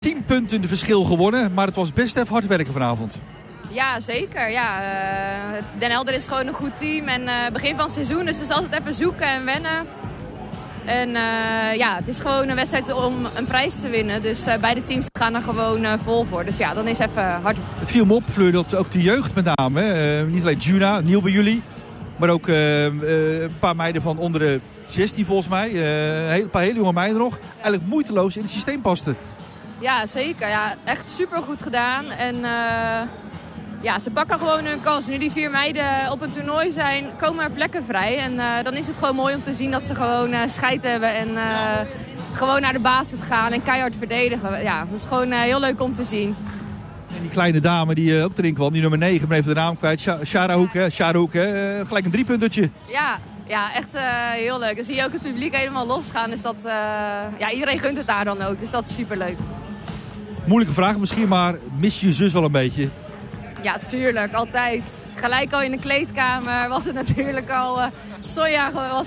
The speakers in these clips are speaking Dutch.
10 punten de verschil gewonnen, maar het was best even hard werken vanavond. Ja, zeker. Ja, Den Helder is gewoon een goed team en begin van het seizoen, dus het is altijd even zoeken en wennen. En ja, het is gewoon een wedstrijd om een prijs te winnen, dus beide teams gaan er gewoon vol voor. Dus ja, dan is even hard. Het viel me op, Fleur, dat ook de jeugd met name, niet alleen Juna, nieuw bij jullie, maar ook een paar meiden van onder de 16 volgens mij, een paar hele jonge meiden nog, eigenlijk moeiteloos in het systeem pasten. Ja, zeker. Ja, echt super goed gedaan. En ja, ze pakken gewoon hun kans. Nu die 4 meiden op een toernooi zijn, komen er plekken vrij. En dan is het gewoon mooi om te zien dat ze gewoon scheid hebben en gewoon naar de basket gaan en keihard verdedigen. Ja, dat is gewoon heel leuk om te zien. En die kleine dame die ook erin kwam, die nummer 9, maar even de naam kwijt, Sharahouk, gelijk een 3-puntertje. Ja, echt heel leuk. Dan zie je ook het publiek helemaal losgaan. Dus dat, ja, iedereen gunt het daar dan ook. Dus dat is superleuk. Moeilijke vraag misschien, maar mis je zus wel een beetje? Ja, tuurlijk. Altijd. Gelijk al in de kleedkamer was het natuurlijk al... Sonja was...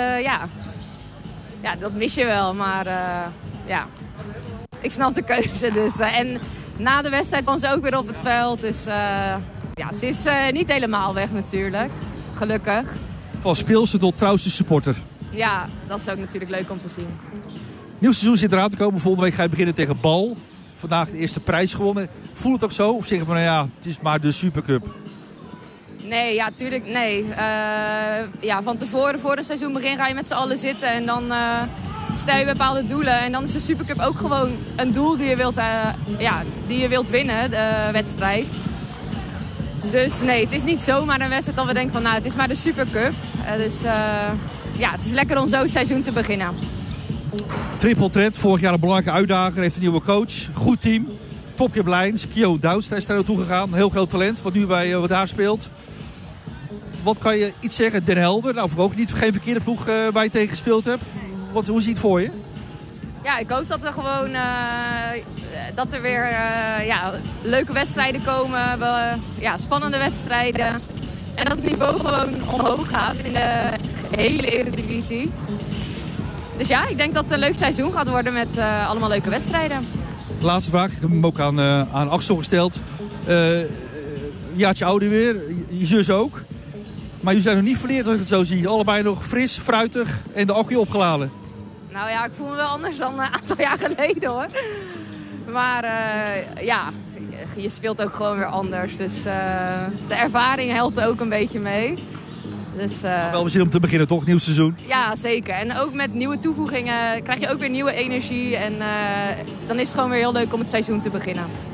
ja, dat mis je wel. Maar ja, ik snap de keuze dus. En na de wedstrijd kwam ze ook weer op het veld. Dus ja, ze is niet helemaal weg natuurlijk. Gelukkig. Van speelster tot trouwste supporter. Ja, dat is ook natuurlijk leuk om te zien. Nieuw seizoen zit eraan te komen. Volgende week ga je beginnen tegen Bal. Vandaag de eerste prijs gewonnen. Voel het ook zo? Of zeggen van, nou ja, het is maar de Supercup? Nee, ja, tuurlijk, nee. Ja, van tevoren, voor het seizoenbegin ga je met z'n allen zitten. En dan stel je bepaalde doelen. En dan is de Supercup ook gewoon een doel die je wilt winnen, de wedstrijd. Dus nee, het is niet zomaar een wedstrijd dat we denken van, nou, het is maar de Supercup. Dus ja, het is lekker om zo het seizoen te beginnen. Triple threat, vorig jaar een belangrijke uitdager, heeft een nieuwe coach, goed team. Topje Blijns, Kio Doudstra is daar naartoe gegaan, heel groot talent, wat nu bij wat daar speelt. Wat kan je iets zeggen, Den Helder, nou ook niet geen verkeerde ploeg waar je tegen gespeeld hebt. Hoe zie je het voor je? Ja, ik hoop dat er gewoon dat er weer leuke wedstrijden komen, spannende wedstrijden. En dat het niveau gewoon omhoog gaat in de hele Eredivisie. Dus ja, ik denk dat het een leuk seizoen gaat worden met allemaal leuke wedstrijden. Laatste vraag, ik heb hem ook aan Axel gesteld. Een jaartje ouder weer, je zus ook. Maar jullie zijn nog niet verleerd als ik het zo zie. Allebei nog fris, fruitig en de accu opgeladen. Nou ja, ik voel me wel anders dan een aantal jaar geleden hoor. Maar ja, je speelt ook gewoon weer anders. Dus de ervaring helpt ook een beetje mee. Dus, wel misschien om te beginnen toch, nieuw seizoen? Ja, zeker. En ook met nieuwe toevoegingen krijg je ook weer nieuwe energie. En dan is het gewoon weer heel leuk om het seizoen te beginnen.